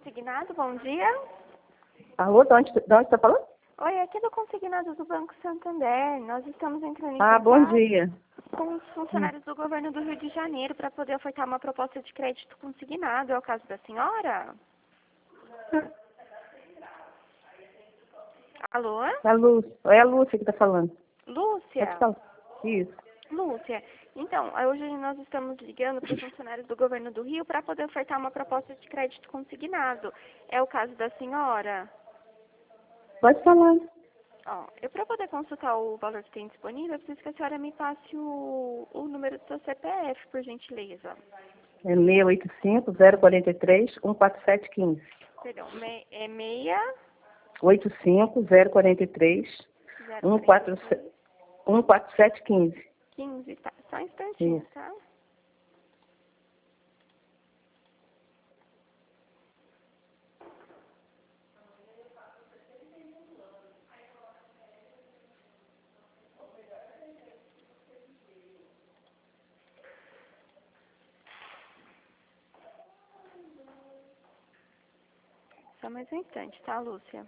Consignado, bom dia. Alô, de onde está falando? Oi, aqui é do Consignado do Banco Santander. Nós estamos entrando em Bom contato dia. com os funcionários do governo do Rio de Janeiro para poder ofertar uma proposta de crédito consignado. É o caso da senhora? Alô? É a Lúcia que está falando. Lúcia? Isso. Lúcia, então, hoje nós estamos ligando para os funcionários do governo do Rio para poder ofertar uma proposta de crédito consignado. É o caso da senhora? Pode falar. Ó, eu para poder consultar o valor que tem disponível, eu preciso que a senhora me passe o número do seu CPF, por gentileza. É 685-043-14715. Perdão, é 6 85-043-14715. 15, tá? Só um instantinho, Isso. tá? Só mais um instante, tá, Lúcia?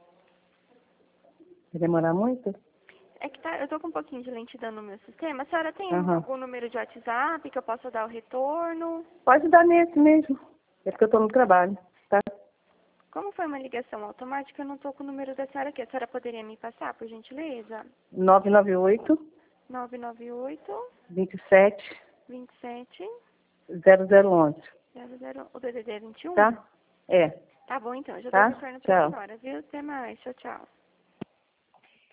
Vai demorar muito? É que tá, eu tô com um pouquinho de lentidão no meu sistema. A senhora tem Aham. algum número de WhatsApp que eu possa dar o retorno? Pode dar nesse mesmo. É porque eu estou no trabalho, tá? Como foi uma ligação automática, eu não tô com o número da senhora aqui. A senhora poderia me passar, por gentileza? 998 998 27 27 0011. 00, o DDD 21? Tá? É. Tá bom, então. Eu já dou o Tá? retorno pra Tchau. senhora, viu? Até mais. Tchau, tchau.